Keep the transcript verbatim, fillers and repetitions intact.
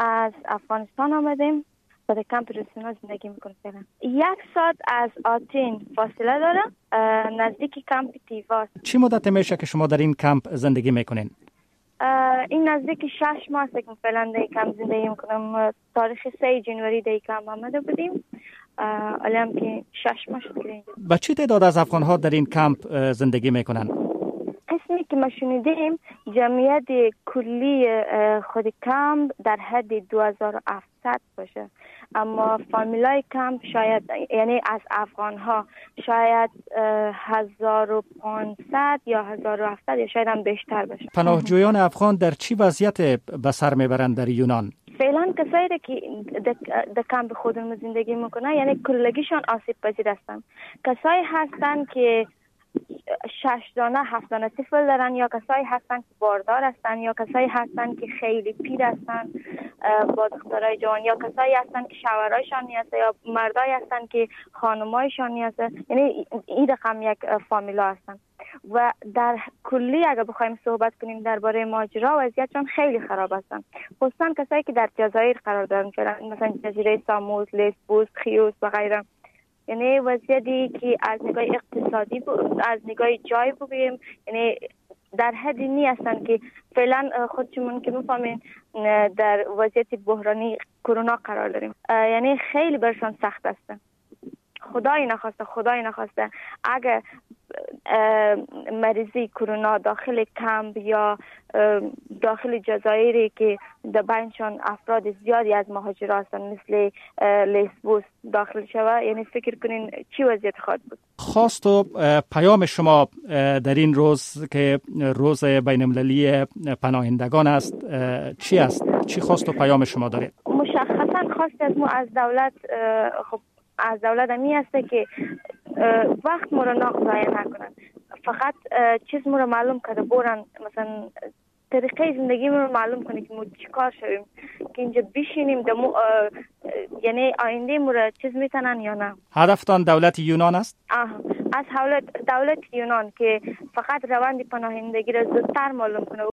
از افغانستان آمدیم و در کمپ روسینا زندگی میکنیم فعلا. یک ساعت از آتین فاصله داره، نزدیک کمپ تیواس. چی مدت میشه که شما در این کمپ زندگی میکنین؟ این نزدیک شش ماه است که فعلا در کمپ زندگی میکنم. تاریخ سه جنوری در کمپ آمده بودیم، الان هم که شش ماه شد که اینجا. با چی تعداد از افغان ها در این کمپ زندگی میکنن؟ قسمی که ما شنیدیم جمعیت کلی خود کمپ در حد دو هزار و هفتصد باشه، اما فامیلای کمپ شاید یعنی از افغان ها شاید هزار و پانصد یا هزار و هفتصد یا شاید هم بیشتر باشه. پناهجویان افغان در چی وضعیت به سر میبرند در یونان؟ فعلا کسایی که در کمپ خودمون زندگی میکنن یعنی کلگیشان آسیب پذیر هستن. کسایی هستن که شش دانه هفت دانه طفل دارن، یا کسایی هستن که باردار هستن، یا کسایی هستن که خیلی پیر هستن با دخترای جوان، یا کسایی هستن که شوهرایشان نیسته، یا مردایی هستن که خانمایشان نیسته. یعنی این رقم یک فامیلا هستن و در کلی اگر بخوایم صحبت کنیم درباره ماجرا وضعیتشون خیلی خراب هستن، خصوصا کسایی که در جزایر قرار دارن، مثلا جزیره ساموس، لسبوس، خیوس و غیره. یعنی وضعیتی که از نگاه اقتصادی ب... از نگاه جای بگیم یعنی در حدی نی هستن که فعلا خودشون که میفهمین در وضعیت بحرانی کرونا قرار داریم. یعنی خیلی برشان سخت هستن. خدای نخواسته خدای نخواسته اگر مریضی کرونا داخل کمپ یا داخل جزایری که در بینشان افراد زیادی از مهاجران هستند مثل لسبوس داخل شود، یعنی فکر کنین چی وضعیت خواهد بود. خواست و پیام شما در این روز که روز بین المللی پناهندگان است چی است؟ چی خواست و پیام شما دارید؟ مشخصا خواست از ما از دولت خب از دولت همی هسته که وقت ما رو ناقضایه نکنن، فقط چیز ما رو معلوم کرده برن، مثلا طریقه زندگی ما رو معلوم کنه که ما چیکار شویم که اینجا بشینیم دمو یعنی آینده ما رو چیز میتنن یا نه. هدفتان دولت یونان است؟ آه. از دولت دولت یونان که فقط روند پناهندگی رو زودتر معلوم کنه